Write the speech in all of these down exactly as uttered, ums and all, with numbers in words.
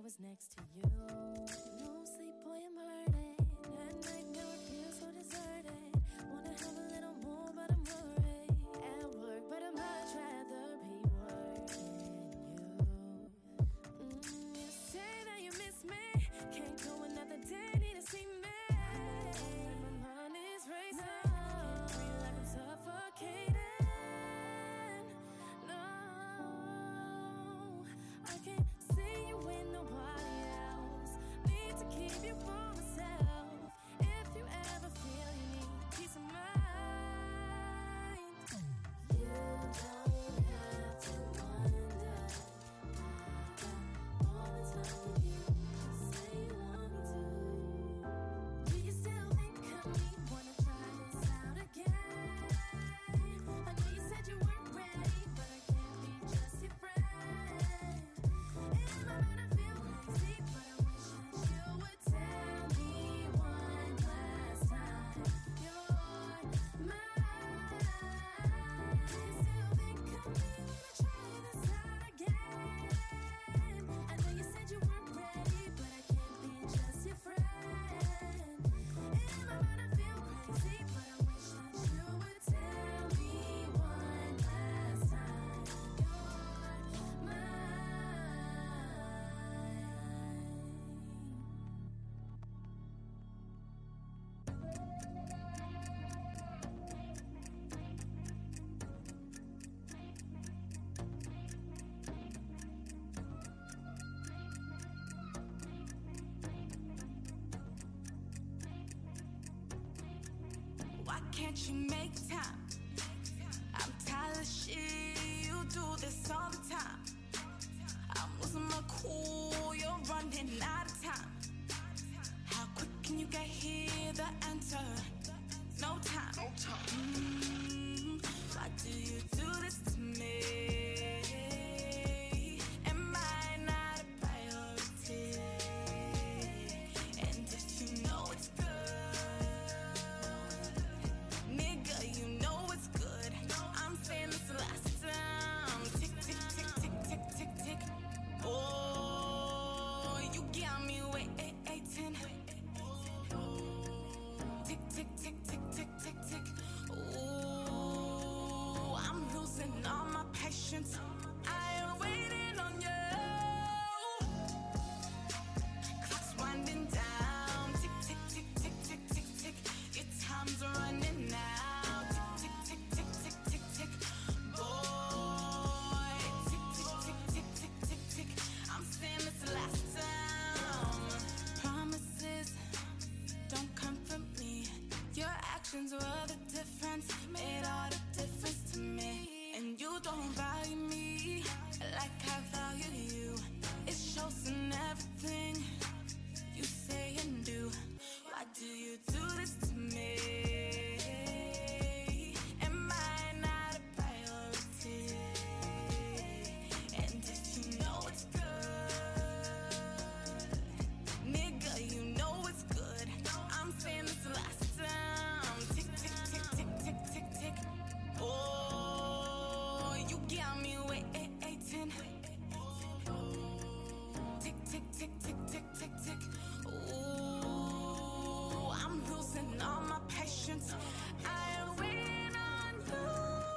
was next to you. No sleep, boy, I'm hurting. At night now I feel so deserted. Wanna have a little more, but I'm worried. At work, but I'd much rather be working you. Mm, you say that you miss me. Can't go another day, need to see me. My mind is racing. Can't breathe like I'm suffocating. No, I can't see you with nobody else. Need to keep you for myself. If you ever feel you need peace of mind, you don't have to wonder. I got all the time for you. Just say you want me to. Do you still think of me? Wanna try this out again? I know you said you weren't ready, but I can't be just your friend. In my mind I feel crazy, but I wish that you would tell me one last time you're mine. Do you still think of me? Wanna try this out again? I know you said you weren't ready, but I can't be just your friend. In my mind I feel crazy, but I wish that you would tell me one last time you're Why can't you make time? I'm tired of shit, you do this all the time. I'm losing my cool, you're running out of time. How quick can you get here? The answer, no time. No time. Mm, why do you do this to me? Am I not a priority? And if you know it's good, nigga, you know it's good. I'm saying this last time. Tick, tick, tick, tick, tick, tick, tick. Oh, you got me waiting. Tick, tick, tick, tick, tick, tick, tick. Ooh, I'm losing all my patience. I am waiting on you. Clock's winding down. Tick, tick, tick, tick, tick, tick, tick. Your time's running out. Tick, tick, tick, tick, tick, tick, tick. Boy, tick, tick, tick, tick, tick, tick, tick. I'm saying this last time. Promises don't come from me. Your actions were the difference, made all the difference to me. And you don't value me like I value you. It shows in everything you say and do. Why do you do this to me? Am I not a priority? And if you know it's good, nigga, you know it's good. I'm saying this last time. Tick, tick, tick, tick, tick, tick, tick. Oh, you got me waiting. Tick, tick, tick, tick, tick, tick, tick. Ooh, I'm losing all my patience. I am waiting on you.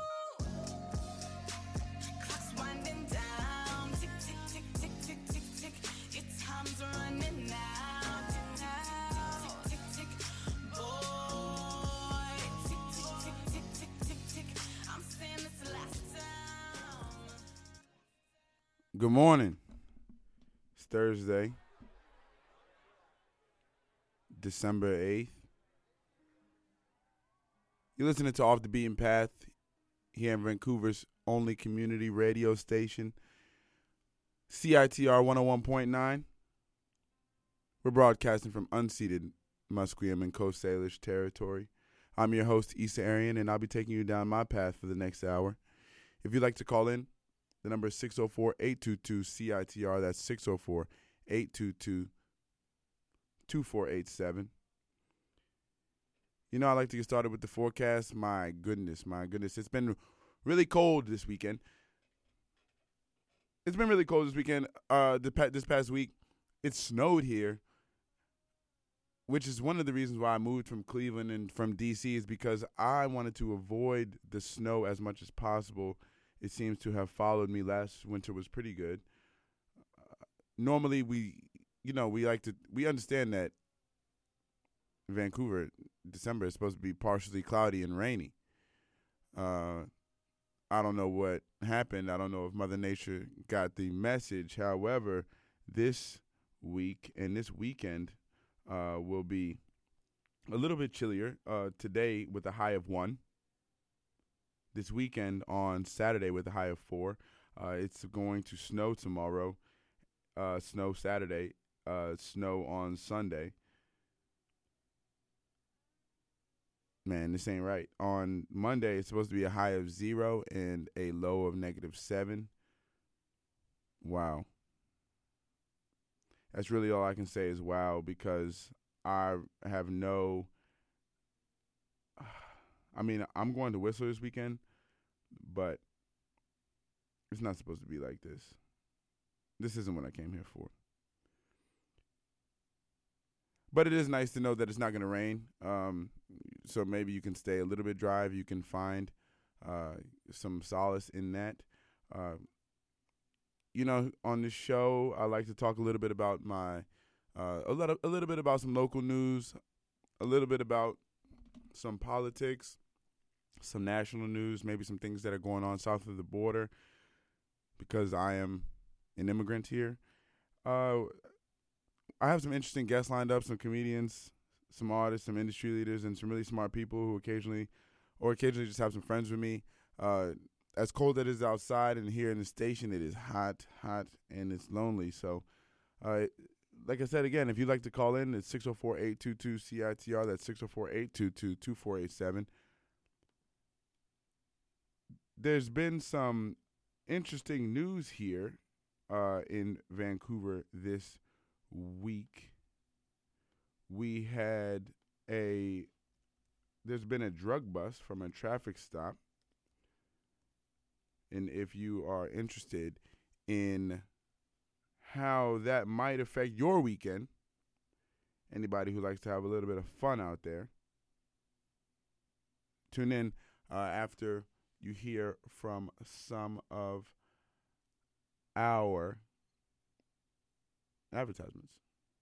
Clock's winding down. Tick, tick, tick, tick, tick, tick, tick. Your time's running out. Tick, tick, tick, tick. Boy, tick, tick, tick, tick, tick, tick, tick. I'm saying this last time. Good morning. It's Thursday, December eighth. You're listening to Off the Beaten Path here in Vancouver's only community radio station, C I T R one oh one point nine. We're broadcasting from unceded Musqueam and Coast Salish territory. I'm your host, Issa Arian, and I'll be taking you down my path for the next hour. If you'd like to call in, the number is six oh four, eight two two, C I T R. That's six oh four, eight two two, two four eight seven. You know, I like to get started with the forecast. My goodness, my goodness. It's been really cold this weekend. It's been really cold this weekend. Uh, this past week, it snowed here, which is one of the reasons why I moved from Cleveland and from D C is because I wanted to avoid the snow as much as possible. It seems to have followed me. Last winter was pretty good. Uh, normally, we, you know, we like to, we understand that Vancouver, December is supposed to be partially cloudy and rainy. Uh, I don't know what happened. I don't know if Mother Nature got the message. However, this week and this weekend uh, will be a little bit chillier. Uh, today with a high of one. This weekend on Saturday with a high of four. Uh, it's going to snow tomorrow, uh, snow Saturday, uh, snow on Sunday. Man, this ain't right. On Monday, it's supposed to be a high of zero and a low of negative seven. Wow. That's really all I can say is wow, because I have no... I mean, I'm going to Whistler this weekend, but it's not supposed to be like this. This isn't what I came here for. But it is nice to know that it's not going to rain. Um, so maybe you can stay a little bit dry. You can find uh, some solace in that. Uh, you know, on this show, I like to talk a little bit about my, uh, a little, a little bit about some local news, a little bit about some politics, some national news, maybe some things that are going on south of the border, because I am an immigrant here. Uh, I have some interesting guests lined up, some comedians, some artists, some industry leaders, and some really smart people who occasionally, or occasionally just have some friends with me. Uh, as cold as it is outside and here in the station, it is hot, hot, and it's lonely. So, uh, like I said, again, if you'd like to call in, it's six oh four, eight two two, C I T R. That's six oh four, eight two two, two four eight seven. There's been some interesting news here uh, in Vancouver this week. We had a, there's been a drug bust from a traffic stop. And if you are interested in how that might affect your weekend, anybody who likes to have a little bit of fun out there, tune in uh, after you hear from some of our advertisements.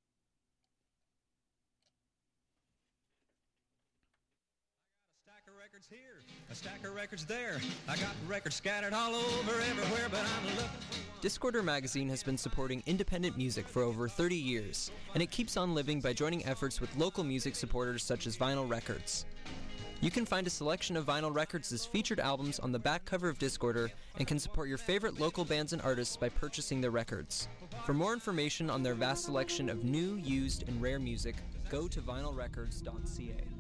Records here, a stack of records there. I got records scattered all over everywhere, but I'm looking. Discorder Magazine has been supporting independent music for over thirty years, and it keeps on living by joining efforts with local music supporters such as Vinyl Records. You can find a selection of Vinyl Records' featured albums on the back cover of Discorder and can support your favorite local bands and artists by purchasing their records. For more information on their vast selection of new, used, and rare music, go to vinyl records dot c a.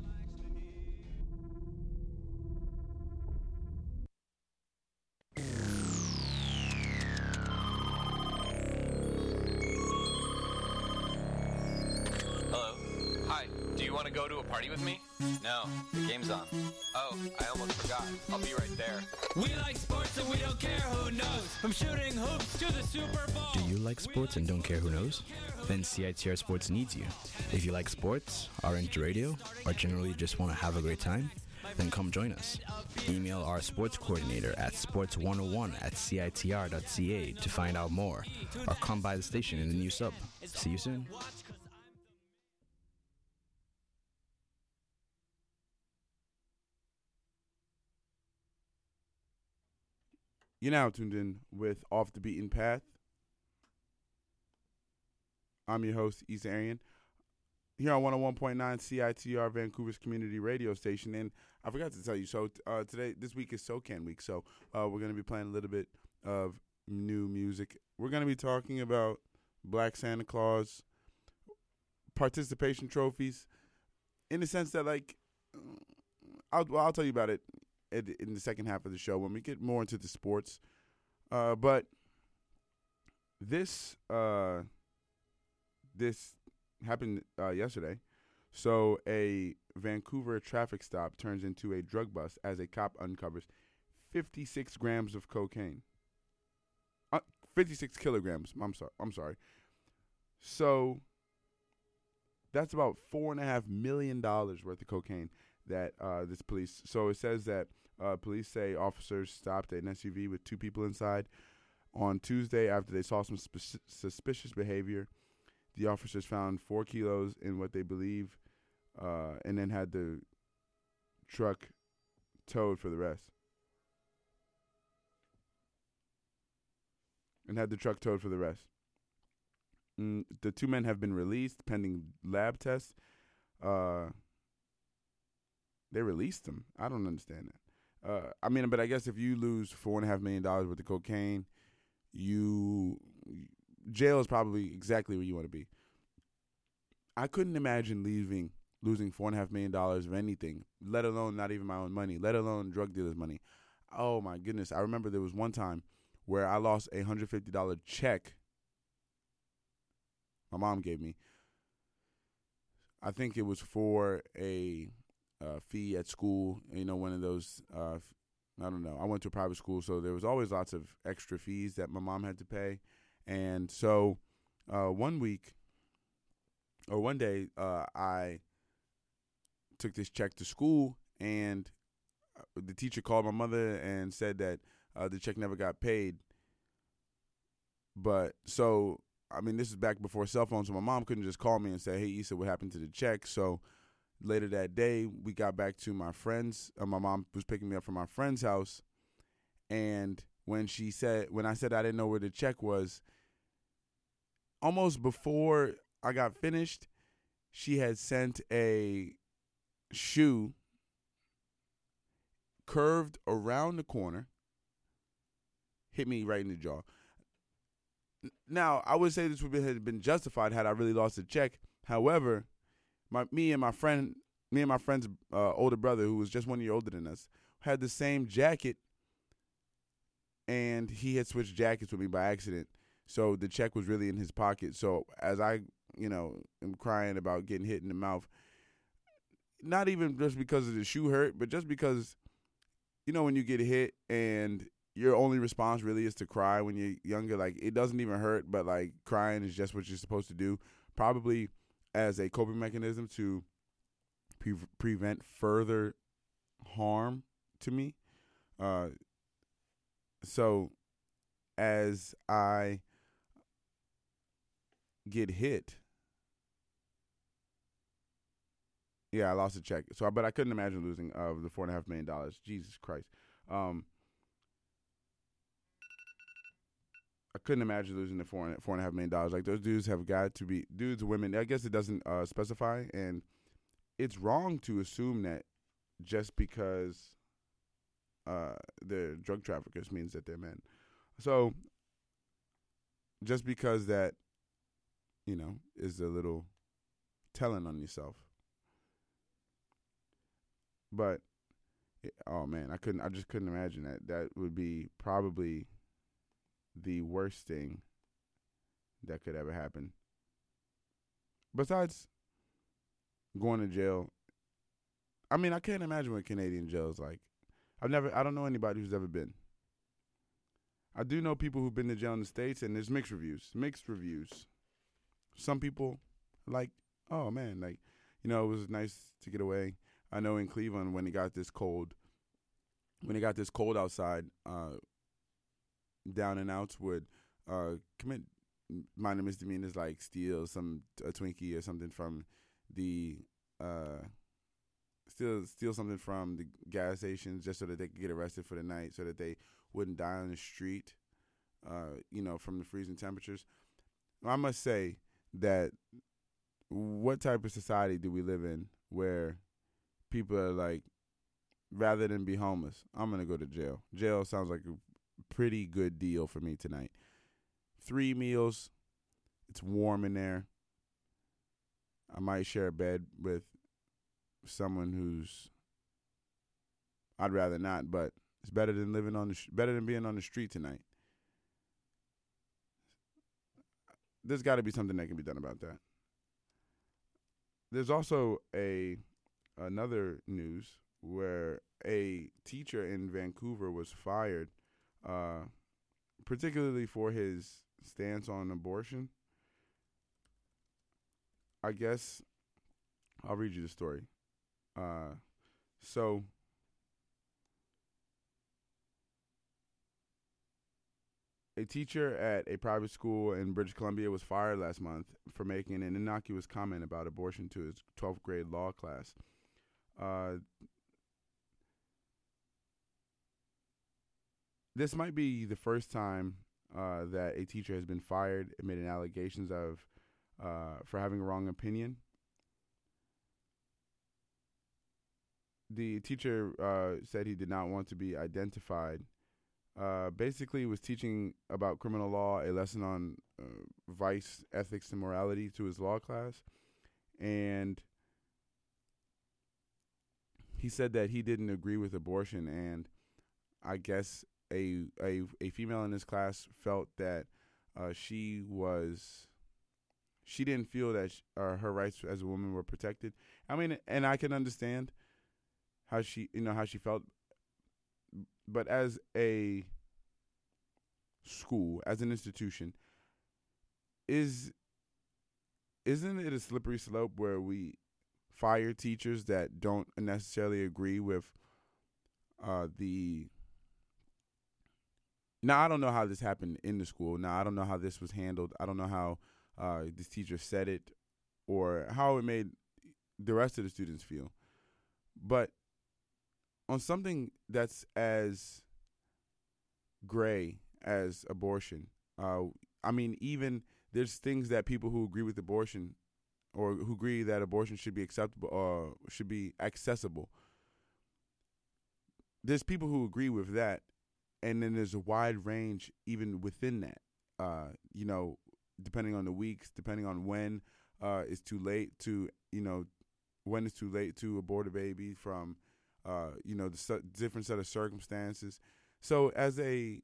Want to go to a party with me? No, the game's on. Oh, I almost forgot. I'll be right there. We like sports and we don't care who knows. From shooting hoops to the Super Bowl. Do you like sports and don't care who knows? Then C I T R Sports needs you. If you like sports, are into radio, or generally just want to have a great time, then come join us. Email our sports coordinator at sports one oh one at C I T R dot C A to find out more, or come by the station in the new sub. See you soon. You're now tuned in with Off the Beaten Path. I'm your host, Issa Arian, here on one oh one point nine C I T R, Vancouver's community radio station. And I forgot to tell you, so uh, today, this week is SoCan week, so uh, we're going to be playing a little bit of new music. We're going to be talking about Black Santa Claus, participation trophies, in the sense that, like, I'll, well, I'll tell you about it in the second half of the show when we get more into the sports. Uh, but this uh, this happened uh, yesterday. So a Vancouver traffic stop turns into a drug bust as a cop uncovers fifty-six grams of cocaine. Uh, fifty-six kilograms. I'm sorry. I'm sorry. So that's about four and a half million dollars worth of cocaine that uh, this police. So it says that uh, police say officers stopped an S U V with two people inside on Tuesday after they saw some sp- suspicious behavior. The officers found four kilos in what they believe, uh, and then had the truck towed for the rest. And had the truck towed for the rest. Mm, the two men have been released pending lab tests. Uh, they released them. I don't understand that. Uh, I mean, but I guess if you lose four and a half million dollars worth of cocaine, you jail is probably exactly where you want to be. I couldn't imagine leaving, losing four and a half million dollars of anything, let alone not even my own money, let alone drug dealers' money. Oh my goodness! I remember there was one time where I lost a hundred fifty dollar check my mom gave me. I think it was for a uh, fee at school. You know, one of those. Uh, f- I don't know. I went to a private school, so there was always lots of extra fees that my mom had to pay. And so, uh, one week or one day, uh, I took this check to school, and the teacher called my mother and said that uh, the check never got paid. But so. I mean, this is back before cell phones, so my mom couldn't just call me and say, hey, Issa, what happened to the check? So later that day, we got back to my friend's. Uh, my mom was picking me up from my friend's house. And when she said, when I said I didn't know where the check was, almost before I got finished, she had sent a shoe curved around the corner, hit me right in the jaw. Now, I would say this would have been justified had I really lost the check. However, my me and my friend, me and my friend's uh, older brother, who was just one year older than us, had the same jacket, and he had switched jackets with me by accident. So the check was really in his pocket. So as I, you know, am crying about getting hit in the mouth, not even just because of the shoe hurt, but just because, you know, when you get hit and your only response really is to cry when you're younger. Like, it doesn't even hurt, but, like, crying is just what you're supposed to do, probably as a coping mechanism to pre- prevent further harm to me. Uh, so as I get hit, yeah, I lost a check. So, but I couldn't imagine losing uh, the four and a half million dollars. Jesus Christ. Um, I couldn't imagine losing the four and four and a half million dollars. Like, those dudes have got to be dudes, women. I guess it doesn't uh, specify, and it's wrong to assume that just because uh, they're drug traffickers means that they're men. So, just because that, you know, is a little telling on yourself. But oh man, I couldn't. I just couldn't imagine that. That would be probably the worst thing that could ever happen. Besides going to jail, I mean, I can't imagine what Canadian jail is like. I've never, I don't know anybody who's ever been. I do know people who've been to jail in the States, and there's mixed reviews. Mixed reviews. Some people like, oh man, like, you know, it was nice to get away. I know in Cleveland when it got this cold, when it got this cold outside, uh, down and outs would uh, commit minor misdemeanors like steal some a Twinkie or something from the uh, steal steal something from the gas stations just so that they could get arrested for the night, so that they wouldn't die on the street, uh, you know, from the freezing temperatures. I must say that what type of society do we live in where people are like, rather than be homeless, I'm going to go to jail. Jail sounds like a pretty good deal for me tonight. Three meals. It's warm in there. I might share a bed with someone who's, I'd rather not, but it's better than living on the, sh- better than being on the street tonight. There's got to be something that can be done about that. There's also a another news where a teacher in Vancouver was fired, uh, particularly for his stance on abortion. I guess I'll read you the story. Uh, so a teacher at a private school in British Columbia was fired last month for making an innocuous comment about abortion to his twelfth grade law class. Uh, this might be the first time uh, that a teacher has been fired amid allegations of uh, for having a wrong opinion. The teacher uh, said he did not want to be identified. Uh, basically, was teaching about criminal law, a lesson on uh, vice, ethics, and morality to his law class. And he said that he didn't agree with abortion. And I guess a a, a female in his class felt that uh, she was, she didn't feel that sh- uh, her rights as a woman were protected. I mean, and I can understand how she, you know, how she felt. But as a school, as an institution, is isn't it a slippery slope where we fire teachers that don't necessarily agree with uh, the? Now, I don't know how this happened in the school. Now, I don't know how this was handled. I don't know how uh, this teacher said it or how it made the rest of the students feel. But on something that's as gray as abortion, uh, I mean, even there's things that people who agree with abortion or who agree that abortion should be acceptable or should be accessible. There's people who agree with that, and then there's a wide range even within that. Uh, you know, depending on the weeks, depending on when uh, it's too late to, you know, when it's too late to abort a baby from. Uh, you know, the su- different set of circumstances. So as a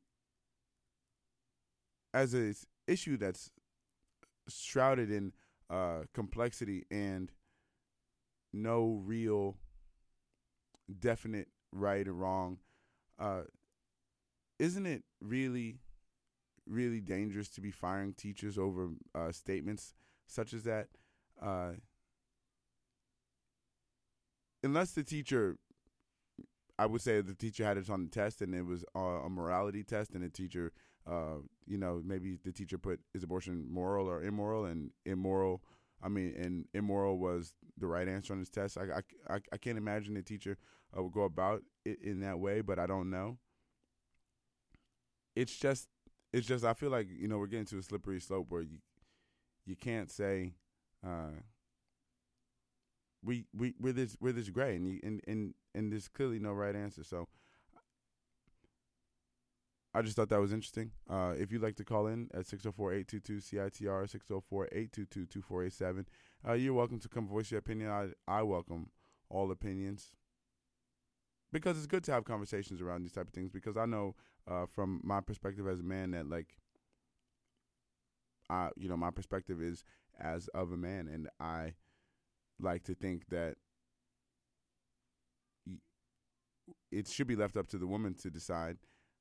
as a s- issue that's shrouded in uh, complexity and no real definite right or wrong, uh, isn't it really, really dangerous to be firing teachers over uh, statements such as that? Uh, unless the teacher, I would say the teacher had it on the test and it was uh, a morality test, and the teacher, uh, you know, maybe the teacher put, is abortion moral or immoral, and immoral, I mean, and immoral was the right answer on this test. I, I, I, I can't imagine the teacher uh, would go about it in that way, but I don't know. It's just, it's just, I feel like, you know, we're getting to a slippery slope where you, you can't say, uh, we, we, we're this, we're this gray, and you, and, and, and there's clearly no right answer. So I just thought that was interesting. Uh, if you'd like to call in at six oh four, eight two two, C I T R, six oh four, eight two two, two four eight seven, uh, you're welcome to come voice your opinion. I, I welcome all opinions, because it's good to have conversations around these type of things, because I know uh, from my perspective as a man that, like, I, you know, my perspective is as of a man, and I like to think that it should be left up to the woman to decide.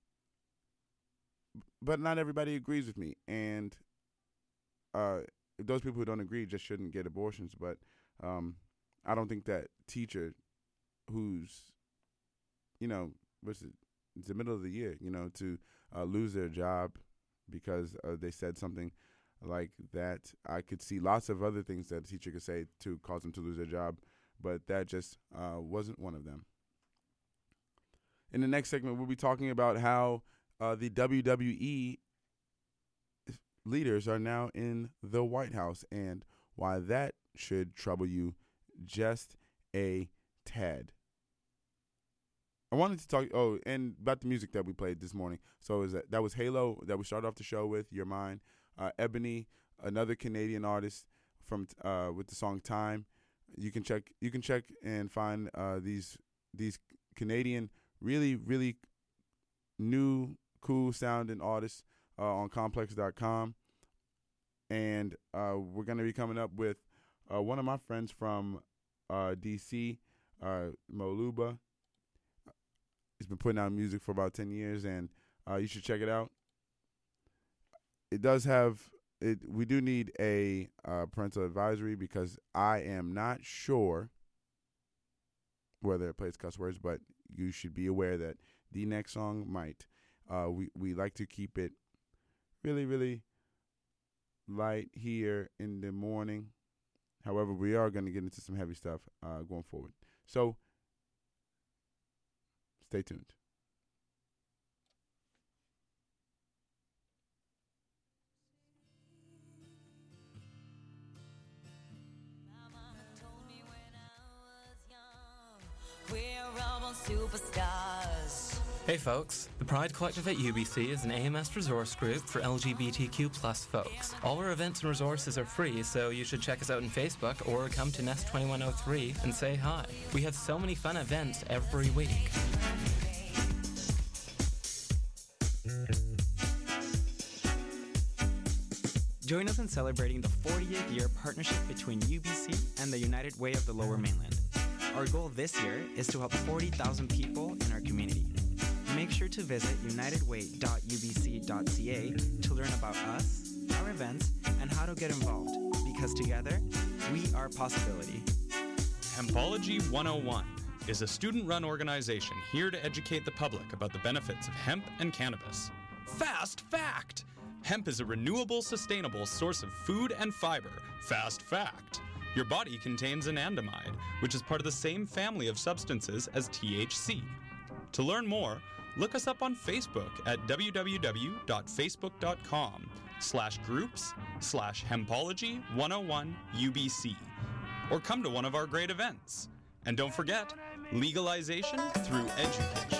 But not everybody agrees with me, and uh, those people who don't agree just shouldn't get abortions. But um, I don't think that teacher who's, you know, what's it, it's the middle of the year, you know, to uh, lose their job because uh, they said something like that. I could see lots of other things that a teacher could say to cause them to lose their job, but that just uh, wasn't one of them. In the next segment, we'll be talking about how uh, the W W E leaders are now in the White House and why that should trouble you just a tad. I wanted to talk, oh, and about the music that we played this morning. So is that, that was Halo that we started off the show with, Your Mind. Uh, Ebony, another Canadian artist from uh, with the song Time. You can check you can check and find uh, these these Canadian really, really new, cool sounding artists uh, on complex dot com. And uh, we're going to be coming up with uh, one of my friends from uh, D C, uh, Moluba. He's been putting out music for about ten years, and uh, you should check it out. It does have it, we do need a uh, parental advisory because I am not sure whether it plays cuss words, but you should be aware that the next song might. Uh, we, we like to keep it really, really light here in the morning. However, we are going to get into some heavy stuff uh, going forward. So, stay tuned. We're almost superstars. Hey folks, the Pride Collective at U B C is an A M S resource group for L G B T Q plus folks. All our events and resources are free, so you should check us out on Facebook or come to Nest twenty-one oh three and say hi. We have so many fun events every week. Join us in celebrating the fortieth year partnership between U B C and the United Way of the Lower Mainland. Our goal this year is to help forty thousand people in our community. Make sure to visit united way dot u b c dot c a to learn about us, our events, and how to get involved, because together, we are possibility. Hempology one oh one is a student-run organization here to educate the public about the benefits of hemp and cannabis. Fast fact! Hemp is a renewable, sustainable source of food and fiber. Fast fact! Your body contains anandamide, which is part of the same family of substances as T H C. To learn more, look us up on Facebook at w w w dot facebook dot com slash groups slash hempology one oh one U B C. Or come to one of our great events. And don't forget, legalization through education.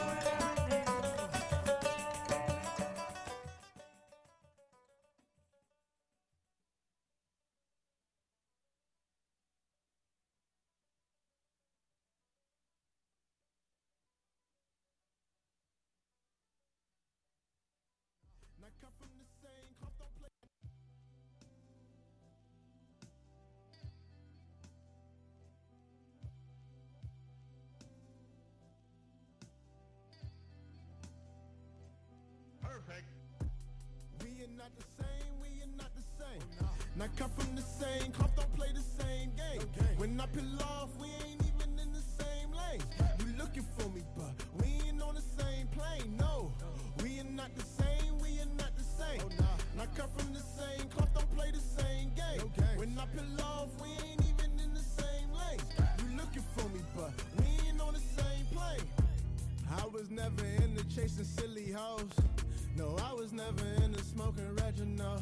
We are not the same, we are not the same. Now come from the same cloth, don't play the same game. When I peel off, we ain't even in the same lane. You looking for me, but we ain't on the same plane. No, we are not the same, we are not the same. Now come from the same cloth, don't play the same game. When I peel off, we ain't even in the same lane. You looking for me, but we ain't on the same plane. I was never into chasing silly hoes. No, I was never into smoking Reginald.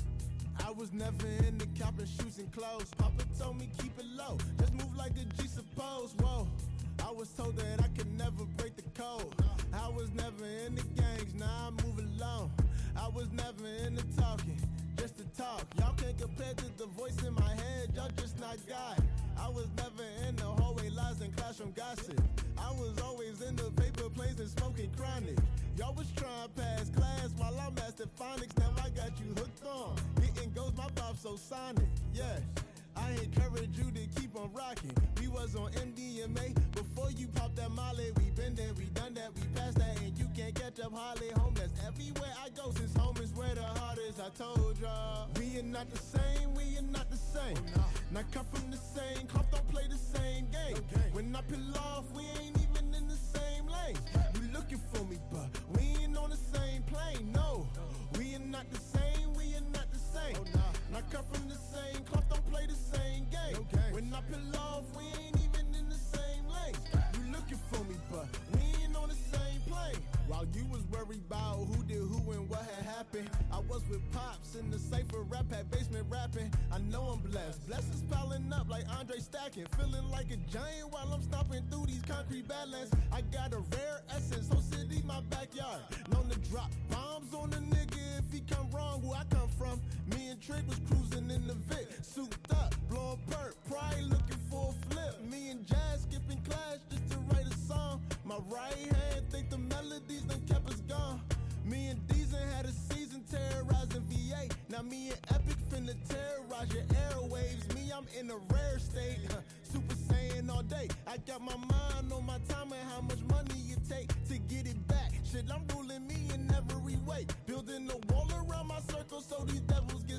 I was never into copping shoes and clothes. Papa told me keep it low, just move like the G suppose. Whoa, I was told that I could never break the code. I was never into gangs, now I move alone. I was never into talking, just to talk. Y'all can't compare to the voice in my head, y'all just not God. I was never in the hallway lies and classroom gossip. I was always in the paper planes and smoking chronic. Y'all was trying to pass class while I mastered phonics. Now I got you hooked on hitting ghosts, my vibe so sonic. Yeah, I encourage you to keep on rocking. We was on M D M A before you popped that molly. We been there, we done that, we passed that, and you can't catch up. Holly, home, that's everywhere I go. Since home is where the heart is, I told y'all. We are not the same, we are not the same. Now come from the same cloth, don't play the same game. When I peel off, we ain't even in the same lane. You looking for me, but we ain't on the same plane. No, we are not the same, we are not the same. Now come from the same cloth, don't play the same game. When I peel off, we ain't even in the same lane. You looking for me, but we ain't on the same plane. While you was worried about who did who and what had happened, I was with Pops in the Cypher rap at basement rapping. I know I'm blessed. Blessings piling up like Andre stacking. Feeling like a giant while I'm stomping through these concrete badlands. I got a rare essence, whole city my backyard. Known to drop bombs on a nigga if he come wrong where I come from. Me and Trick was cruising in the Vic, souped up, blowing perk, probably looking for a flip. Me and Jazz skipping class just to write a song. My right hand think the melodies done kept us gone. Me and Deezen had a season terrorizing V A. Now me and Epic finna terrorize your airwaves. Me, I'm in a rare state, huh, Super Saiyan all day. I got my mind on my time and how much money it take to get it back. Shit, I'm ruling me in every way. Building a wall around my circle so these devils get space.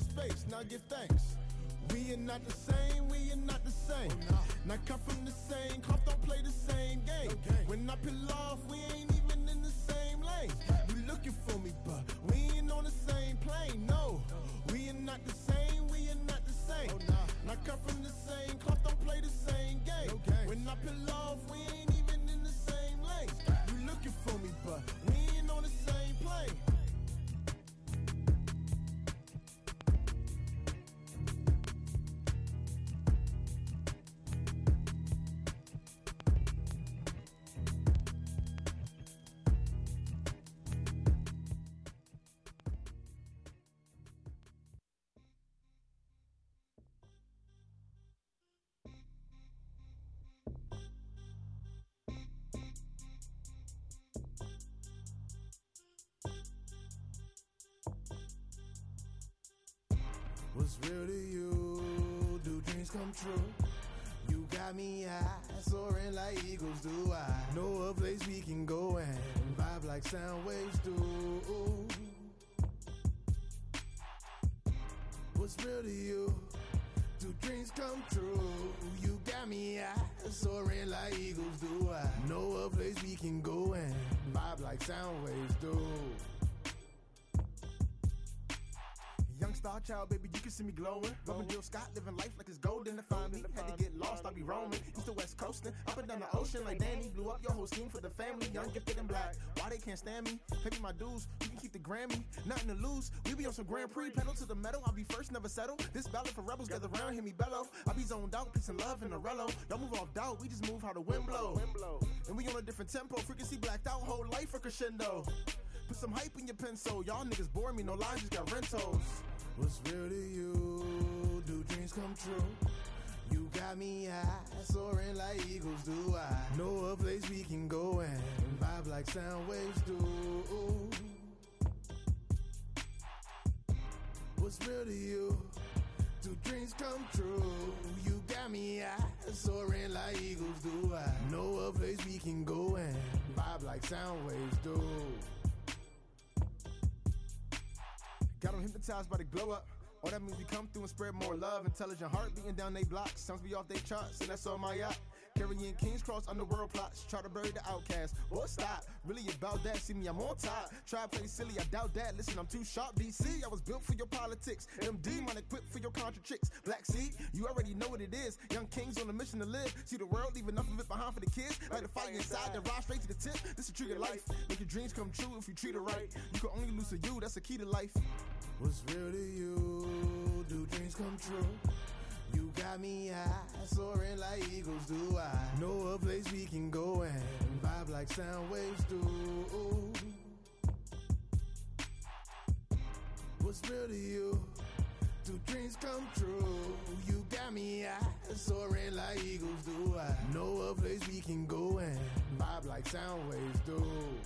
now give thanks. We are not the same, we are not the same. Not come from the same cloth, don't play the same game. When I peel off, we ain't even in the same lane. You looking for me, but we ain't on the same plane. No, we are not the same, we are not the same. Not come from the same cloth, don't play the same game. When I peel off, we ain't even in the same lane. You looking for me, but we ain't on the same plane. What's real to you? Do dreams come true? You got me high, soaring like eagles do. I know a place we can go and vibe like sound waves do. What's real to you? Do dreams come true? You got me high, soaring like eagles do. I know a place we can go and vibe like sound waves do. Young star child, baby, you can see me glowing. Loving Jill Scott, living life like it's golden. To find me, had to get lost, I'll be roaming. East to west coasting, up and down the ocean like Danny. Blew up your whole scheme for the family, young, gifted, and black. Why they can't stand me? Pay me my dues, you can keep the Grammy. Nothing to lose, we be on some Grand Prix. Pedal to the metal, I'll be first, never settle. This ballad for rebels, gather round, hear me bellow. I be zoned out, peace and love in the rello. Don't move off doubt, we just move how the wind blow. And we on a different tempo, frequency blacked out, whole life for crescendo. Put some hype in your pencil, y'all niggas bore me, no lines, just got rentals. What's real to you? Do dreams come true? You got me high, soaring like eagles do. I know a place we can go and vibe like sound waves do. What's real to you? Do dreams come true? You got me high, soaring like eagles do. I know a place we can go and vibe like sound waves do. Got them hypnotized by the glow up. All that means we come through and spread more love. Intelligent heart beating down they blocks. Sounds be off they charts, and that's on my yacht. Carrying King's Cross underworld plots. Try to bury the outcast. Boy, stop. Really about that. See me, I'm on top. Try to play silly, I doubt that. Listen, I'm too sharp. D C, I was built for your politics. M D, man, equipped for your contra tricks. Black Seed, you already know what it is. Young kings on a mission to live. See the world, leave enough of it behind for the kids. Like the fire inside, then ride straight to the tip. This is a trigger life. Make your dreams come true if you treat it right. You can only lose to you, that's the key to life. What's real to you? Do dreams come true? You got me high, soaring like eagles do. I know a place we can go and vibe like sound waves do. What's real to you? Do dreams come true? You got me high, soaring like eagles do. I know a place we can go and vibe like sound waves do.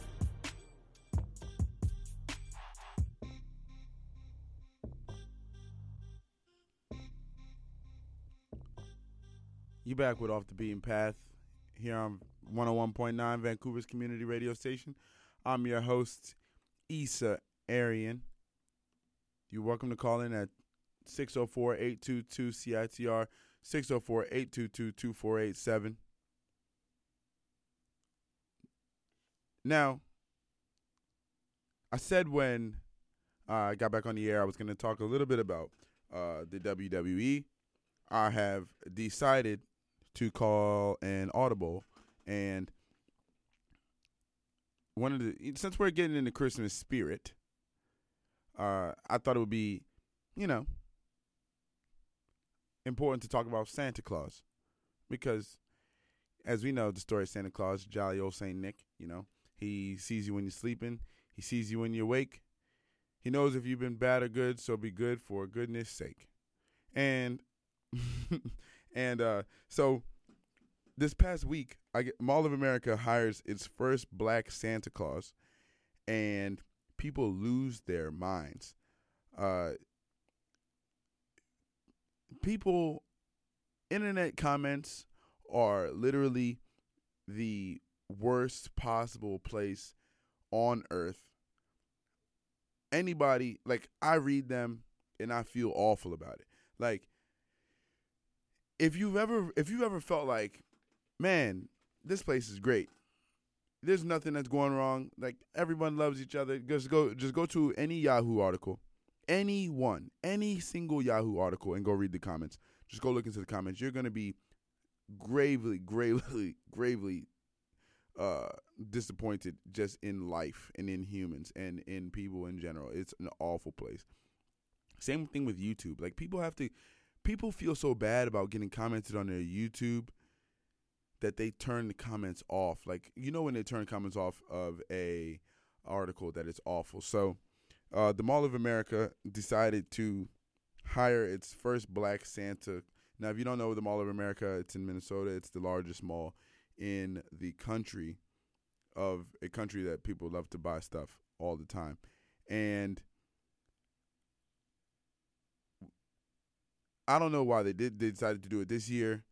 You back with Off the Beaten Path here on one oh one point nine Vancouver's community radio station. I'm your host, Issa Arian. You're welcome to call in at six oh four, eight two two, C I T R, six oh four, eight two two, two four eight seven. Now, I said when uh, I got back on the air I was going to talk a little bit about uh, the W W E. I have decided to call an audible, and one of the since we're getting in the Christmas spirit, uh, I thought it would be, you know, important to talk about Santa Claus, because as we know, the story of Santa Claus, jolly old Saint Nick. You know, he sees you when you're sleeping, he sees you when you're awake, he knows if you've been bad or good, so be good for goodness sake, and. and uh, so this past week, I get, Mall of America hires its first black Santa Claus, and people lose their minds. Uh, people, internet comments are literally the worst possible place on earth. Anybody, like, I read them, and I feel awful about it. Like, if you've ever if you've ever felt like, man, this place is great. There's nothing that's going wrong. Like, everyone loves each other. Just go just go to any Yahoo article. Any one. Any single Yahoo article and go read the comments. Just go look into the comments. You're going to be gravely, gravely, gravely uh, disappointed just in life and in humans and in people in general. It's an awful place. Same thing with YouTube. Like, people have to, people feel so bad about getting commented on their YouTube that they turn the comments off. Like, you know when they turn comments off of a article that it's awful. So, uh, the Mall of America decided to hire its first black Santa. Now, if you don't know the Mall of America, it's in Minnesota. It's the largest mall in the country, of a country that people love to buy stuff all the time. And I don't know why they did. They decided to do it this year.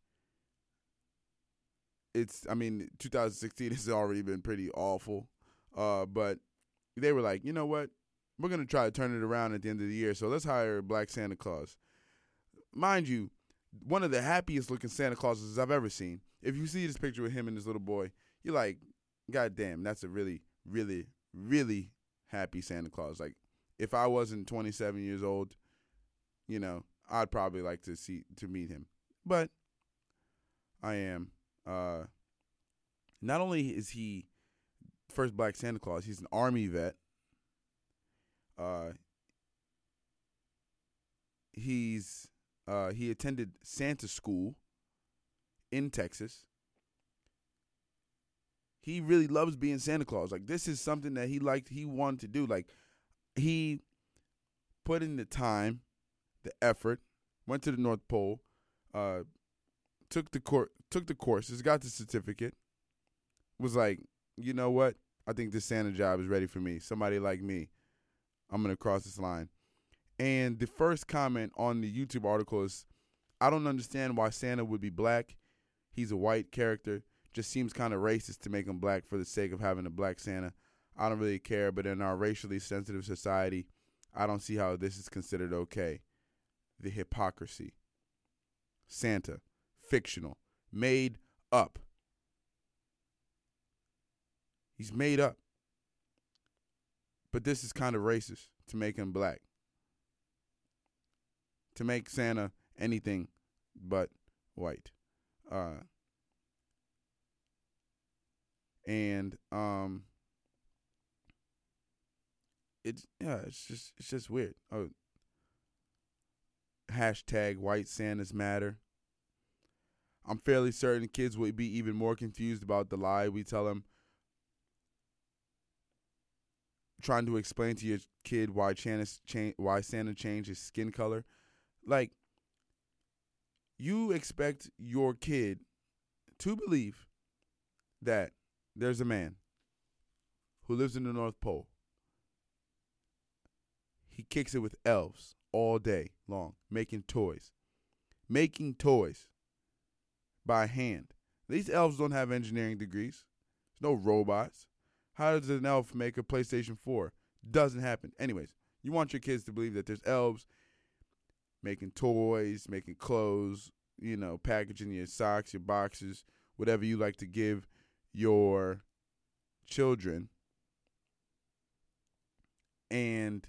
It's, I mean, two thousand sixteen has already been pretty awful. Uh, but they were like, you know what? We're going to try to turn it around at the end of the year, so let's hire Black Santa Claus. Mind you, one of the happiest looking Santa Clauses I've ever seen. If you see this picture with him and his little boy, you're like, God damn, that's a really, really, really happy Santa Claus. Like, if I wasn't twenty-seven years old, you know, I'd probably like to see to meet him. But I am. Uh, not only is he first black Santa Claus, he's an Army vet. Uh, he's uh, he attended Santa school in Texas. He really loves being Santa Claus. Like, this is something that he liked, he wanted to do. Like, he put in the time, the effort, went to the North Pole, uh, took the cour- took the courses, got the certificate, was like, you know what? I think this Santa job is ready for me. Somebody like me, I'm going to cross this line. And the first comment on the YouTube article is, I don't understand why Santa would be black. He's a white character. Just seems kind of racist to make him black for the sake of having a black Santa. I don't really care, but in our racially sensitive society, I don't see how this is considered okay. The hypocrisy. Santa, fictional, made up. He's made up. But this is kind of racist to make him black. To make Santa anything but white. Uh, and um, it's yeah, it's just it's just weird. Oh, hashtag white Santas matter. I'm fairly certain kids would be even more confused about the lie we tell them. Trying to explain to your kid why Santa cha- why Santa changed his skin color. Like, you expect your kid to believe that there's a man who lives in the North Pole. He kicks it with elves all day long, making toys. Making toys by hand. These elves don't have engineering degrees. There's no robots. How does an elf make a PlayStation four? Doesn't happen. Anyways, you want your kids to believe that there's elves making toys, making clothes, you know, packaging your socks, your boxes, whatever you like to give your children. And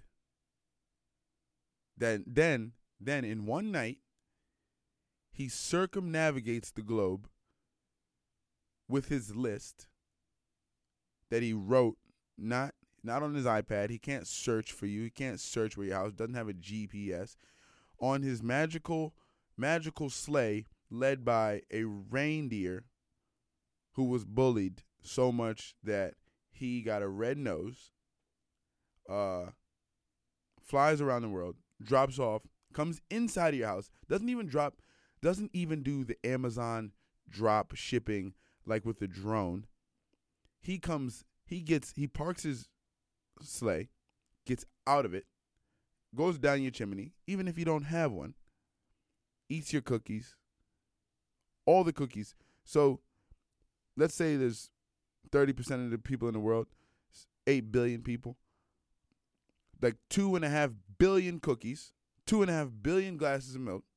then, then, then in one night, he circumnavigates the globe with his list that he wrote, not not on his iPad. He can't search for you. He can't search where your house. Doesn't have a G P S. On his magical, magical sleigh led by a reindeer who was bullied so much that he got a red nose, uh, flies around the world, drops off, comes inside of your house, doesn't even drop, doesn't even do the Amazon drop shipping like with the drone. He comes, he gets, he parks his sleigh, gets out of it, goes down your chimney, even if you don't have one, eats your cookies, all the cookies. So let's say there's thirty percent of the people in the world, eight billion people, like two and a half billion cookies, two and a half billion glasses of milk,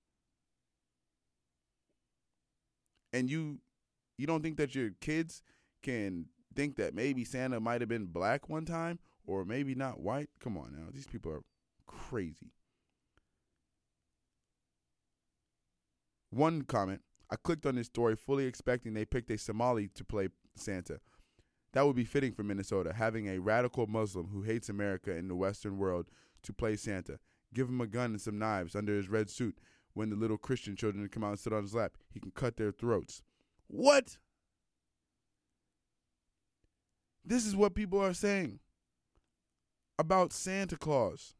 and you you don't think that your kids can think that maybe Santa might have been black one time or maybe not white? Come on now. These people are crazy. One comment, I clicked on this story fully expecting they picked a Somali to play Santa. That would be fitting for Minnesota, having a radical Muslim who hates America and the Western world to play Santa. Give him a gun and some knives under his red suit. When the little Christian children come out and sit on his lap, he can cut their throats. What? This is what people are saying about Santa Claus.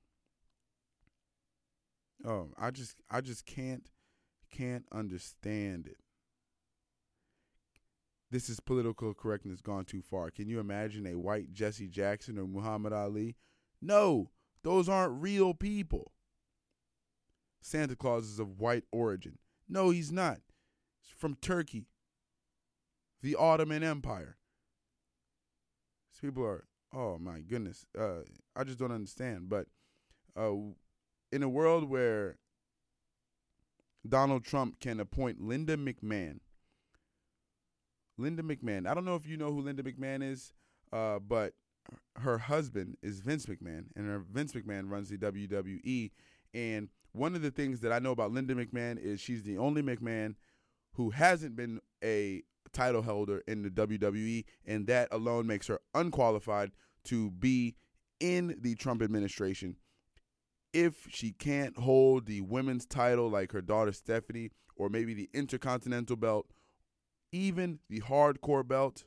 Oh, I just I just can't can't understand it. This is political correctness gone too far. Can you imagine a white Jesse Jackson or Muhammad Ali? No, those aren't real people. Santa Claus is of white origin. No, he's not. He's from Turkey, the Ottoman Empire. These people are, oh my goodness, uh, I just don't understand. But uh, in a world where Donald Trump can appoint Linda McMahon, Linda McMahon, I don't know if you know who Linda McMahon is, uh, but her husband is Vince McMahon, and her Vince McMahon runs the W W E. And one of the things that I know about Linda McMahon is she's the only McMahon who hasn't been a title holder in the W W E, and that alone makes her unqualified to be in the Trump administration. If she can't hold the women's title like her daughter Stephanie, or maybe the Intercontinental belt, even the hardcore belt,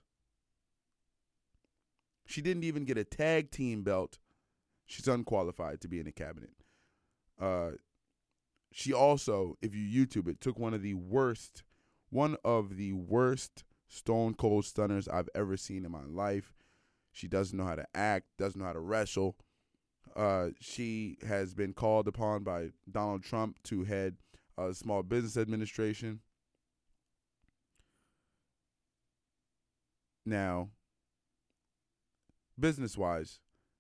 she didn't even get a tag team belt, she's unqualified to be in the cabinet. Uh, she also, if you YouTube it, took one of the worst, one of the worst Stone Cold Stunners I've ever seen in my life. She doesn't know how to act, doesn't know how to wrestle. Uh, she has been called upon by Donald Trump to head a uh, Small Business Administration. Now, business-wise,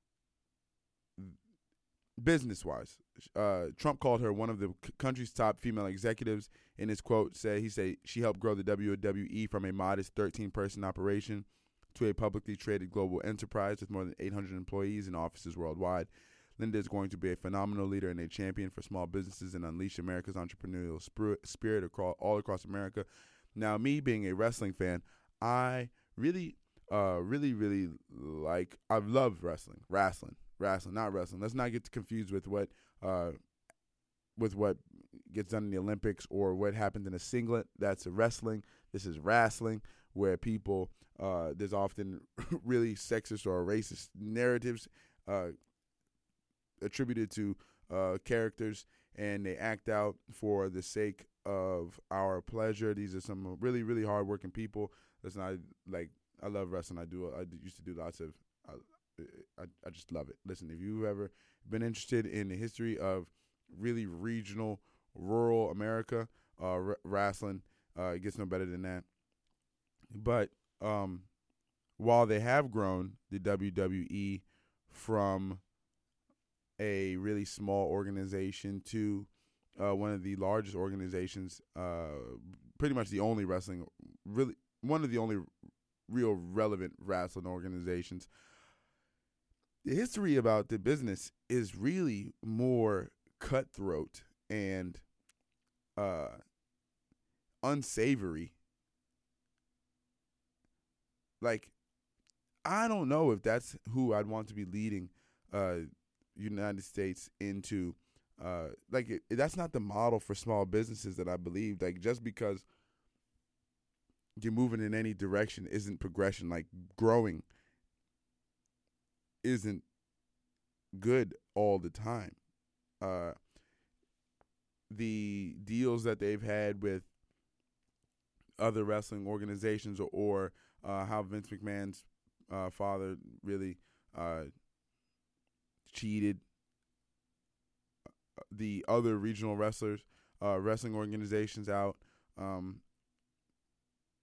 business-wise, uh, Trump called her one of the c- country's top female executives. In his quote, said he said she helped grow the W W E from a modest thirteen-person operation to a publicly traded global enterprise with more than eight hundred employees and offices worldwide. Linda is going to be a phenomenal leader and a champion for small businesses and unleash America's entrepreneurial spirit, spirit across, all across America. Now, me being a wrestling fan, I really, uh, really, really like, I love wrestling, wrestling, wrestling, not wrestling. Let's not get confused with what, uh, with what gets done in the Olympics or what happened in a singlet. That's a wrestling. This is wrestling, where people, uh, there's often really sexist or racist narratives uh, attributed to uh, characters, and they act out for the sake of our pleasure. These are some really, really hardworking people. Listen, I like, I love wrestling. I do. I used to do lots of. I, I, I just love it. Listen, if you've ever been interested in the history of really regional, rural America, uh, r- wrestling, uh, it gets no better than that. But um, while they have grown the W W E from a really small organization to uh, one of the largest organizations, uh, pretty much the only wrestling, really one of the only real relevant wrestling organizations, the history about the business is really more cutthroat and uh, unsavory. Like, I don't know if that's who I'd want to be leading uh, United States into. Uh, like, it, that's not the model for small businesses that I believe. Like, just because you're moving in any direction isn't progression. Like, growing isn't good all the time. Uh, the deals that they've had with other wrestling organizations, or, or uh, how Vince McMahon's uh, father really uh, cheated the other regional wrestlers, uh, wrestling organizations out. Um,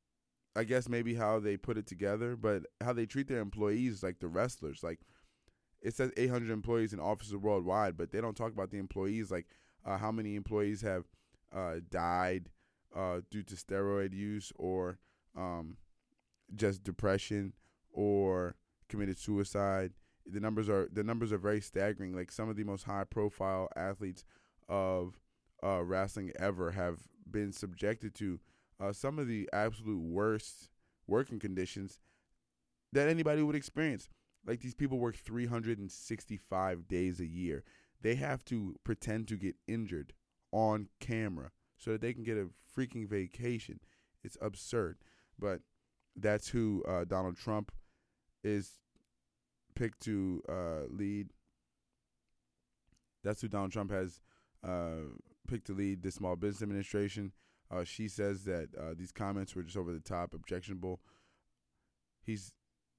I guess maybe how they put it together, but how they treat their employees like the wrestlers. Like, it says eight hundred employees in offices worldwide, but they don't talk about the employees, like uh, how many employees have uh, died uh, due to steroid use or um, just depression or committed suicide. The numbers are the numbers are very staggering. Like some of the most high profile athletes of uh, wrestling ever have been subjected to uh, some of the absolute worst working conditions that anybody would experience. Like these people work three hundred sixty-five days a year. They have to pretend to get injured on camera so that they can get a freaking vacation. It's absurd. But that's who uh, Donald Trump is picked to uh, lead. That's who Donald Trump has uh, picked to lead the Small Business Administration. Uh, she says that uh, these comments were just over the top, objectionable. He's,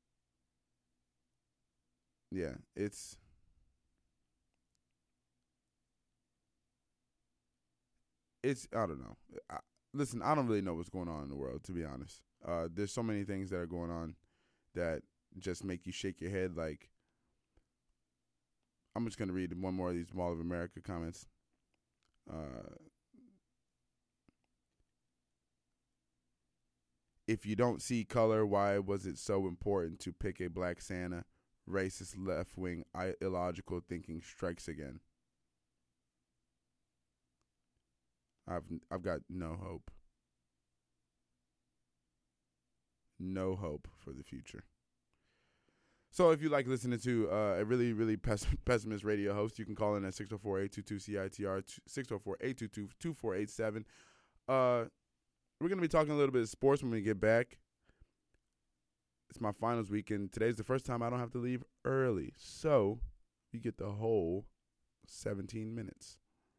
yeah, it's, it's, I don't know. I, listen, I don't really know what's going on in the world, to be honest. Uh, there's so many things that are going on that just make you shake your head. Like, I'm just going to read one more of these Mall of America comments. Uh, if you don't see color, why was it so important to pick a black Santa? Racist, left-wing, illogical thinking strikes again. I've I've got no hope. No hope for the future. So if you like listening to uh, a really, really pess- pessimist radio host, you can call in at six oh four, eight two two, C I T R, six oh four, eight two two, two four eight seven. Uh, we're going to be talking a little bit of sports when we get back. It's my finals weekend. Today's the first time I don't have to leave early. So you get the whole seventeen minutes.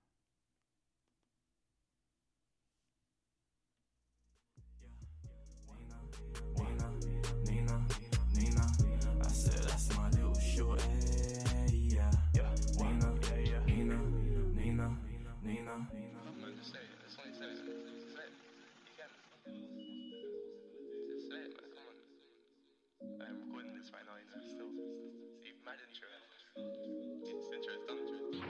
I'm recording this right now, you know, still. See, mad intro. It's intro, it's done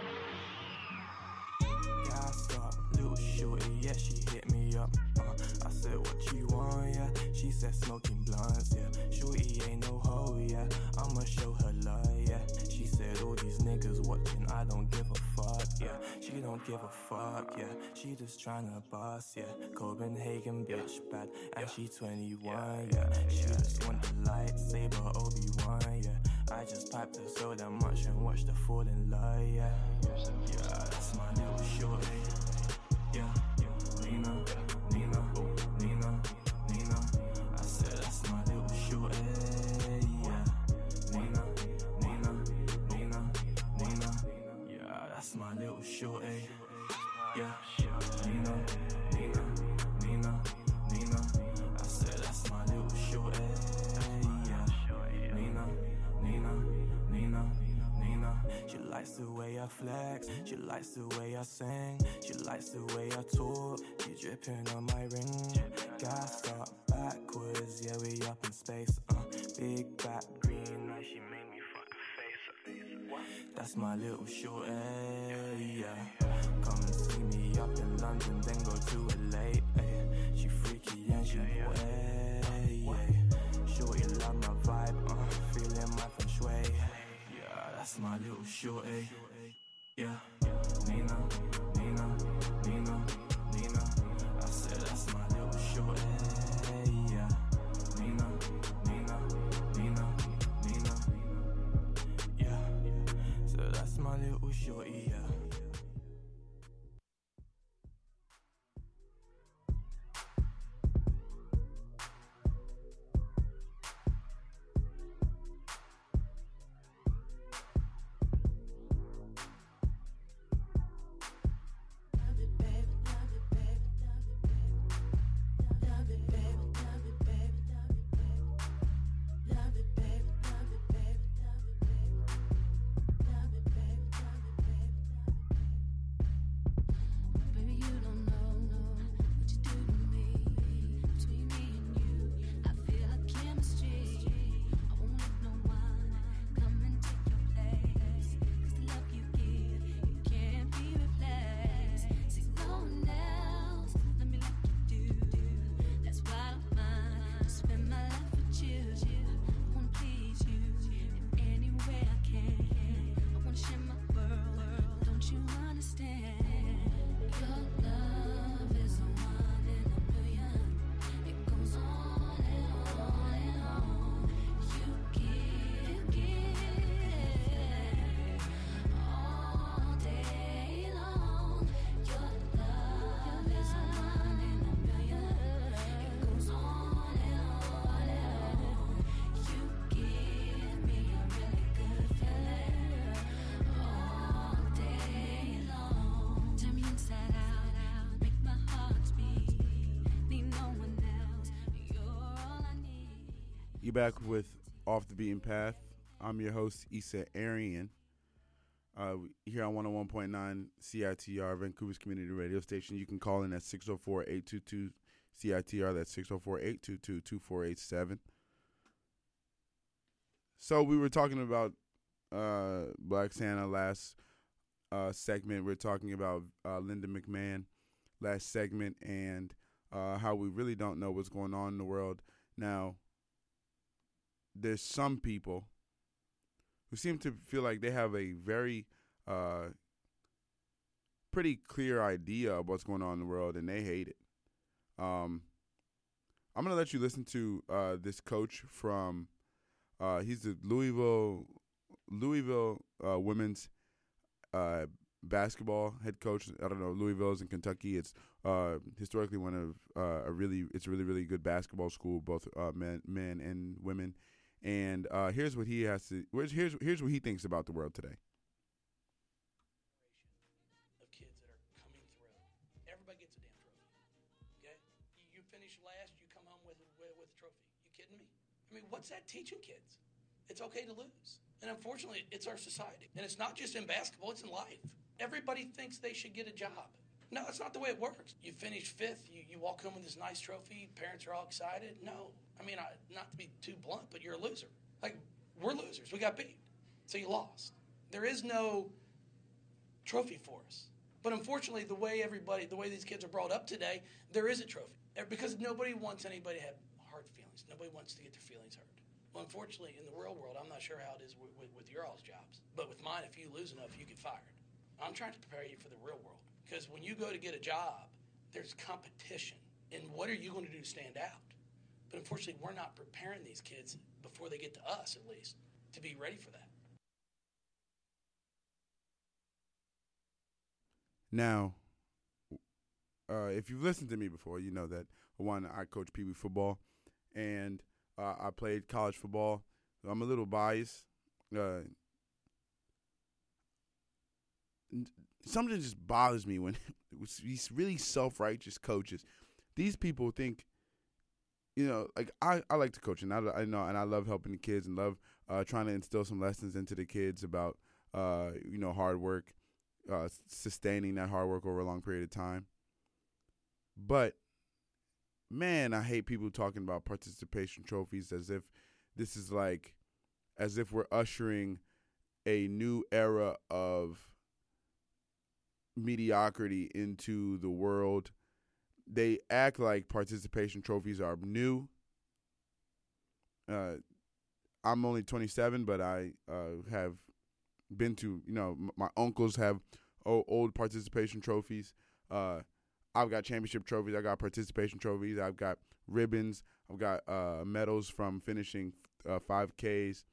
intro. Gassed up, little shorty, yeah, she hit me up. Uh, I said, what you want, yeah? She said, smoking blunts, yeah. Shorty ain't no hoe, yeah. I'ma show her love, yeah. She said, all these niggas watching, I don't give a fuck, yeah. She don't give a fuck, yeah. She just tryna boss, yeah. Copenhagen bitch bad, and she twenty-one, yeah. She just want the lightsaber, Obi-Wan, yeah. I just piped her so damn much and watched her fall in love, yeah. Yeah, that's my little shorty. Yeah, Nina, Nina, Nina, Nina. I said that's my little shorty. Yeah, Nina, Nina, Nina, Nina. Yeah, that's my little shorty. Yeah, Nina, Nina, Nina, Nina. I said that's my little shorty. Yeah, Nina, Nina, Nina, Nina. She likes the way I flex, she likes the way I sing, she likes the way I talk, she dripping on my ring. Gassed up backwards, yeah, we up in space. Uh, big back green, now she made me fuck her face. That's my little shorty, yeah. Come and see me up in London, then go to L A. Ay. She freaky and she way, yeah. Shorty love my vibe, uh, feeling my feng shui. Yeah, that's my little shorty. Yeah, Nina, Nina, Nina, Nina. I said that's my little shorty. Yeah, Nina, Nina, Nina, Nina. Yeah, so that's my little shorty. Yeah. You're back with Off the Beaten Path. I'm your host, Issa Arian. Uh, here on one oh one point nine C I T R, Vancouver's community radio station. You can call in at six oh four, eight two two, C I T R. That's six oh four, eight two two, two four eight seven. So we were talking about uh, Black Santa last uh, segment. We we're talking about uh, Linda McMahon last segment and uh, how we really don't know what's going on in the world. Now, there's some people who seem to feel like they have a very uh, pretty clear idea of what's going on in the world, and they hate it. Um, I'm going to let you listen to uh, this coach from, uh, he's the Louisville, Louisville uh, women's uh, basketball head coach. I don't know, Louisville's in Kentucky. It's uh, historically one of uh, a really, it's a really, really good basketball school, both uh, men, men and women. And uh, here's what he has to. Here's here's what he thinks about the world today. Of kids that are coming through, everybody gets a damn trophy. Okay, you, you finish last, you come home with, with with a trophy. You kidding me? I mean, what's that teaching kids? It's okay to lose, and unfortunately, it's our society, and it's not just in basketball; it's in life. Everybody thinks they should get a job. No, that's not the way it works. You finish fifth, you, you walk home with this nice trophy, parents are all excited. No. I mean, I, not to be too blunt, but you're a loser. Like, we're losers. We got beat. So you lost. There is no trophy for us. But unfortunately, the way everybody, the way these kids are brought up today, there is a trophy. Because nobody wants anybody to have hard feelings. Nobody wants to get their feelings hurt. Well, unfortunately, in the real world, I'm not sure how it is with, with, with your all's jobs. But with mine, if you lose enough, you get fired. I'm trying to prepare you for the real world. Because when you go to get a job, there's competition. And what are you going to do to stand out? But unfortunately, we're not preparing these kids before they get to us, at least, to be ready for that. Now, uh, if you've listened to me before, you know that, one, I coach Pee Wee football, and uh, I played college football. I'm a little biased. Uh, something just bothers me when these really self-righteous coaches, these people think, you know, like I, I like to coach, and I, I know, and I love helping the kids and love uh, trying to instill some lessons into the kids about, uh, you know, hard work, uh, sustaining that hard work over a long period of time. But, man, I hate people talking about participation trophies as if this is like, as if we're ushering a new era of mediocrity into the world. They act like participation trophies are new. Uh, I'm only twenty-seven, but I uh, have been to, you know, m- my uncles have o- old participation trophies. Uh, I've got championship trophies. I got participation trophies. I've got ribbons. I've got uh, medals from finishing uh, five Ks.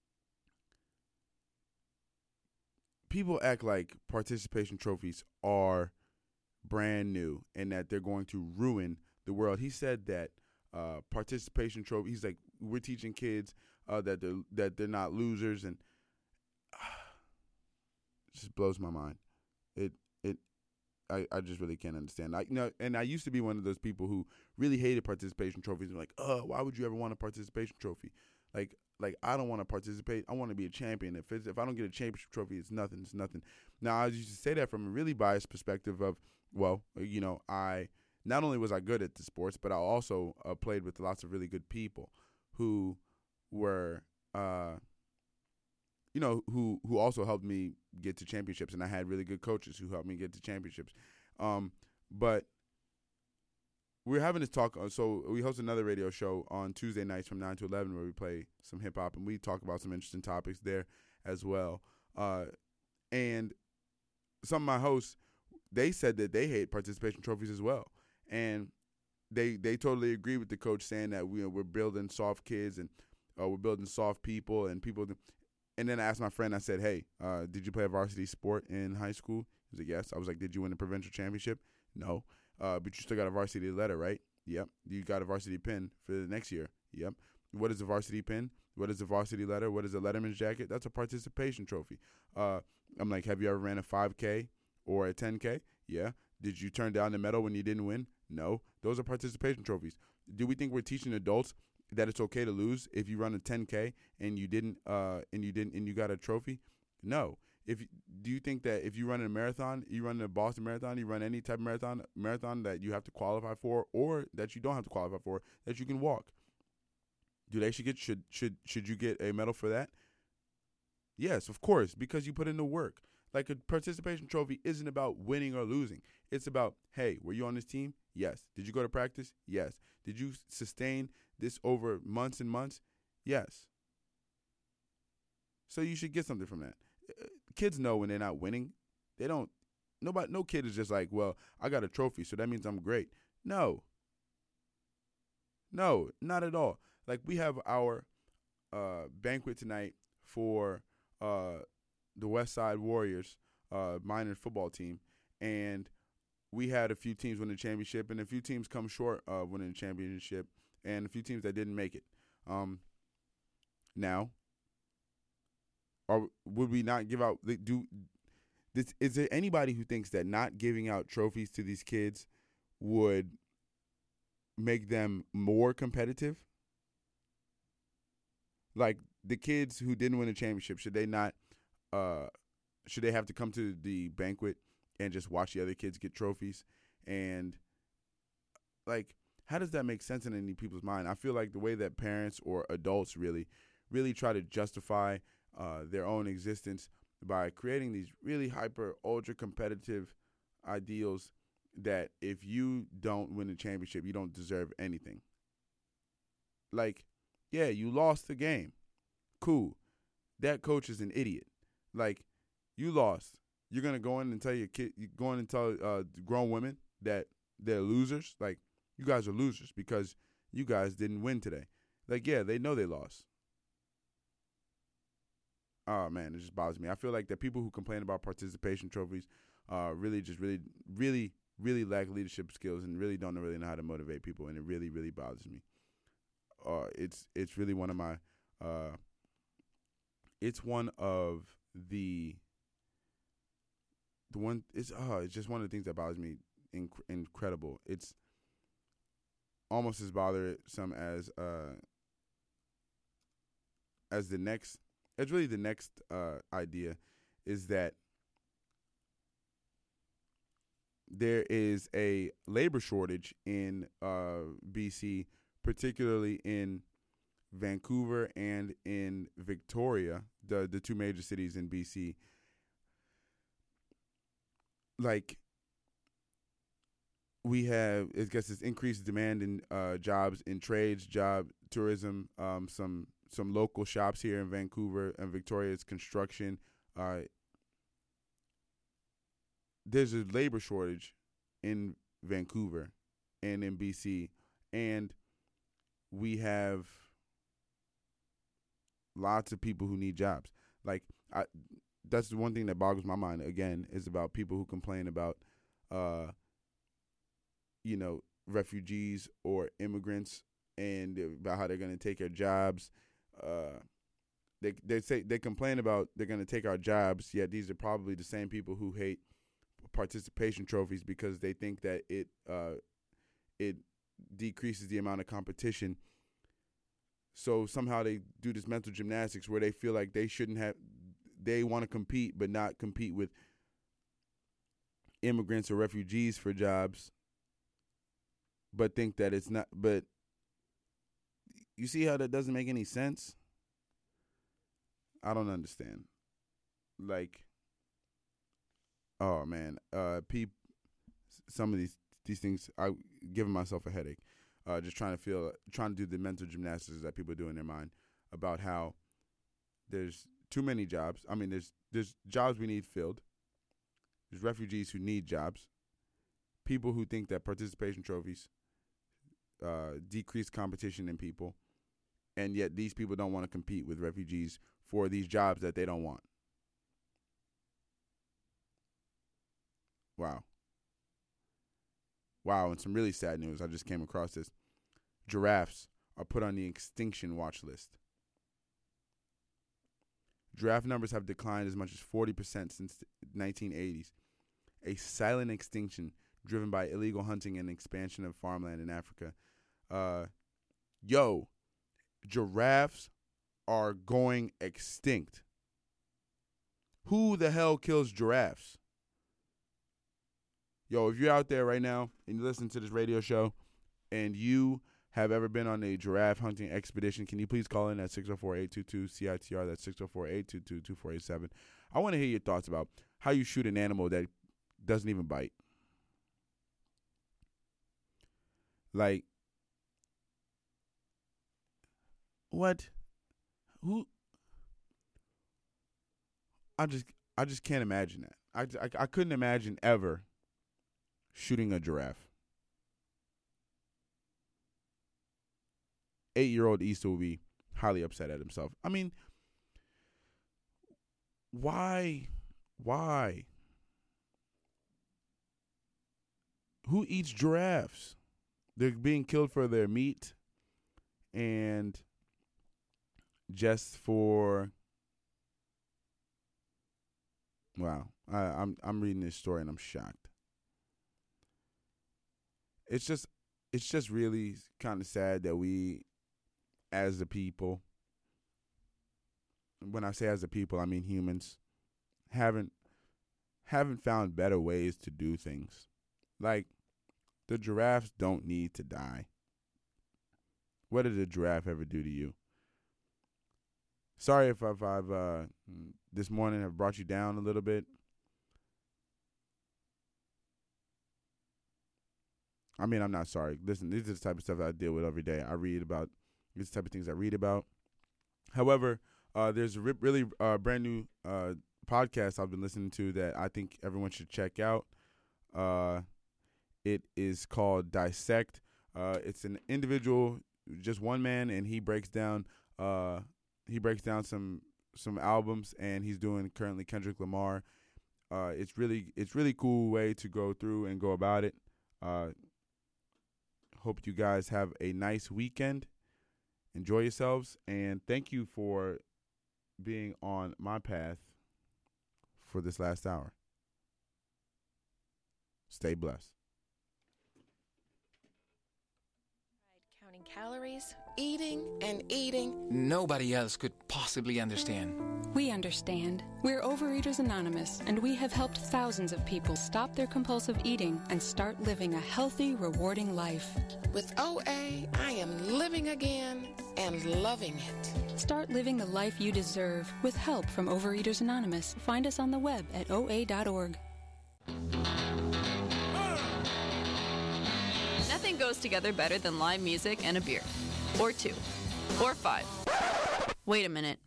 People act like participation trophies are brand new and that they're going to ruin the world. He said that uh, participation trophy. He's like, we're teaching kids uh, that they're that they're not losers, and uh, it just blows my mind. It it I, I just really can't understand. I you know, and I used to be one of those people who really hated participation trophies. Like, oh, why would you ever want a participation trophy? Like. Like, I don't want to participate. I want to be a champion. If it's, if I don't get a championship trophy, it's nothing. It's nothing. Now, I used to say that from a really biased perspective of, well, you know, I not only was I good at the sports, but I also uh, played with lots of really good people who were, uh, you know, who who also helped me get to championships, and I had really good coaches who helped me get to championships. Um, but we're having this talk, so we host another radio show on Tuesday nights from nine to eleven where we play some hip-hop, and we talk about some interesting topics there as well. Uh, and some of my hosts, they said that they hate participation trophies as well. And they they totally agree with the coach saying that we, we're building soft kids and uh, we're building soft people and people. And then I asked my friend, I said, hey, uh, did you play a varsity sport in high school? He was like, yes. I was like, did you win a provincial championship? No. Uh, but you still got a varsity letter, right? Yep. You got a varsity pin for the next year. Yep. What is a varsity pin? What is a varsity letter? What is a Letterman's jacket? That's a participation trophy. Uh, I'm like, have you ever ran a five K or a ten K? Yeah. Did you turn down the medal when you didn't win? No. Those are participation trophies. Do we think we're teaching adults that it's okay to lose if you run a ten K and you didn't uh and you didn't and you got a trophy? No. If do you think that if you run a marathon, you run a Boston Marathon, you run any type of marathon marathon that you have to qualify for, or that you don't have to qualify for, that you can walk? Do they should get should should should you get a medal for that? Yes, of course, because you put in the work. Like, a participation trophy isn't about winning or losing. It's about, hey, were you on this team? Yes. Did you go to practice? Yes. Did you sustain this over months and months? Yes. So you should get something from that. Kids know when they're not winning. They don't. Nobody. No kid is just like, well, I got a trophy, so that means I'm great. No. No, not at all. Like, we have our uh, banquet tonight for uh, the West Side Warriors uh, minor football team, and we had a few teams win the championship, and a few teams come short of winning the championship, and a few teams that didn't make it. Um, now, or would we not give out? Do this? Is there anybody who thinks that not giving out trophies to these kids would make them more competitive? Like, the kids who didn't win a championship, should they not? Uh, should they have to come to the banquet and just watch the other kids get trophies? And, like, how does that make sense in any people's mind? I feel like the way that parents or adults really, really try to justify uh, their own existence by creating these really hyper, ultra competitive ideals that if you don't win a championship, you don't deserve anything. Like, yeah, you lost the game. Cool. That coach is an idiot. Like, you lost. You're going to go in and tell your kid, you're going and tell uh, grown women that they're losers. Like, you guys are losers because you guys didn't win today. Like, yeah, they know they lost. Oh, man, it just bothers me. I feel like the people who complain about participation trophies uh, really just really, really, really lack leadership skills and really don't really know how to motivate people, and it really, really bothers me. Uh, it's it's really one of my, uh, it's one of the, the one, it's, oh, it's just one of the things that bothers me inc- incredible. It's almost as bothersome as, uh, as the next, it's really the next uh, idea is that there is a labor shortage in uh, B C, particularly in Vancouver and in Victoria, the the two major cities in B C. Like, we have, I guess, this increased demand in uh, jobs in trades, job, tourism, um, some some local shops here in Vancouver and Victoria. It's construction. Uh, there's a labor shortage in Vancouver and in B C, and we have lots of people who need jobs. Like, I, that's the one thing that boggles my mind, again, is about people who complain about, uh, you know, refugees or immigrants and about how they're going to take our jobs. Uh, they they say they complain about they're going to take our jobs, yet these are probably the same people who hate participation trophies because they think that it uh, it decreases the amount of competition. So somehow they do this mental gymnastics where they feel like they shouldn't have, they want to compete but not compete with immigrants or refugees for jobs, but think that it's not, but you see how that doesn't make any sense? I don't understand. Like, oh man, uh, peep, some of these these things, I giving myself a headache. Uh, just trying to feel, trying to do the mental gymnastics that people do in their mind about how there's too many jobs. I mean, there's there's jobs we need filled. There's refugees who need jobs. People who think that participation trophies uh, decrease competition in people, and yet these people don't want to compete with refugees for these jobs that they don't want. Wow. Wow, and some really sad news. I just came across this. Giraffes are put on the extinction watch list. Giraffe numbers have declined as much as forty percent since the nineteen eighties. A silent extinction driven by illegal hunting and expansion of farmland in Africa. Uh, yo, giraffes are going extinct. Who the hell kills giraffes? Yo, if you're out there right now and you listen to this radio show and you have ever been on a giraffe hunting expedition, can you please call in at six oh four, eight two two, C I T R? That's six oh four, eight two two, two four eight seven. I want to hear your thoughts about how you shoot an animal that doesn't even bite. Like, what? Who? I just, I just can't imagine that. I, I, I couldn't imagine ever shooting a giraffe. Eight-year-old Issa will be highly upset at himself. I mean, why? Why? Who eats giraffes? They're being killed for their meat and just for, wow, I, I'm I'm reading this story and I'm shocked. It's just it's just really kind of sad that we, as a people, when I say as a people, I mean humans, haven't haven't found better ways to do things. Like, the giraffes don't need to die. What did a giraffe ever do to you? Sorry if I've, I've uh, this morning have brought you down a little bit. I mean, I'm not sorry. Listen, these are the type of stuff I deal with every day. I read about these type of things I read about. However, uh, there's a re- really uh, brand new uh, podcast I've been listening to that I think everyone should check out. Uh, it is called Dissect. Uh, it's an individual, just one man, and he breaks down uh, he breaks down some some albums, and he's doing currently Kendrick Lamar. Uh, it's really it's really cool way to go through and go about it. Uh, hope you guys have a nice weekend. Enjoy yourselves, and thank you for being on my path for this last hour. Stay blessed. Counting calories, eating and eating. Nobody else could possibly understand. We understand. We're Overeaters Anonymous, and we have helped thousands of people stop their compulsive eating and start living a healthy, rewarding life. With O A, I am living again and loving it. Start living the life you deserve with help from Overeaters Anonymous. Find us on the web at O A dot org. Nothing goes together better than live music and a beer. Or two. Or five. Wait a minute.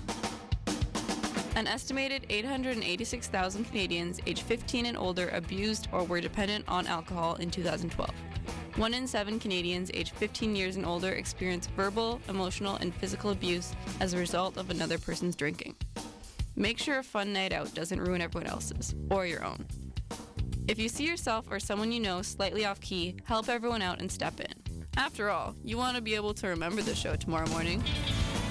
An estimated eight hundred eighty-six thousand Canadians aged fifteen and older abused or were dependent on alcohol in two thousand twelve. One in seven Canadians aged fifteen years and older experience verbal, emotional, and physical abuse as a result of another person's drinking. Make sure a fun night out doesn't ruin everyone else's, or your own. If you see yourself or someone you know slightly off key, help everyone out and step in. After all, you want to be able to remember the show tomorrow morning.